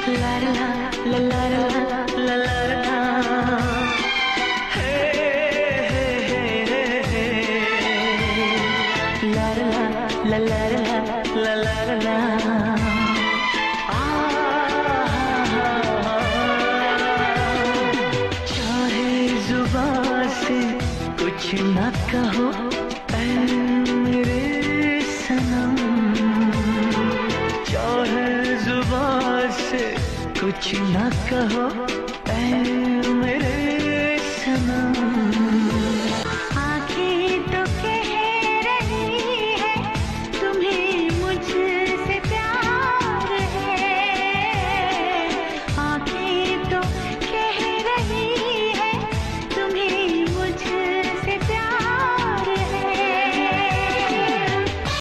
ला ला ला ला ला ला ला ला। हे हे हे हे ला ला ला ला ला ला ला ला। चाहे जुबान से कुछ ना कहो ऐ मेरे सनम, चाहे जुबान से कुछ ना कहो ऐ मेरे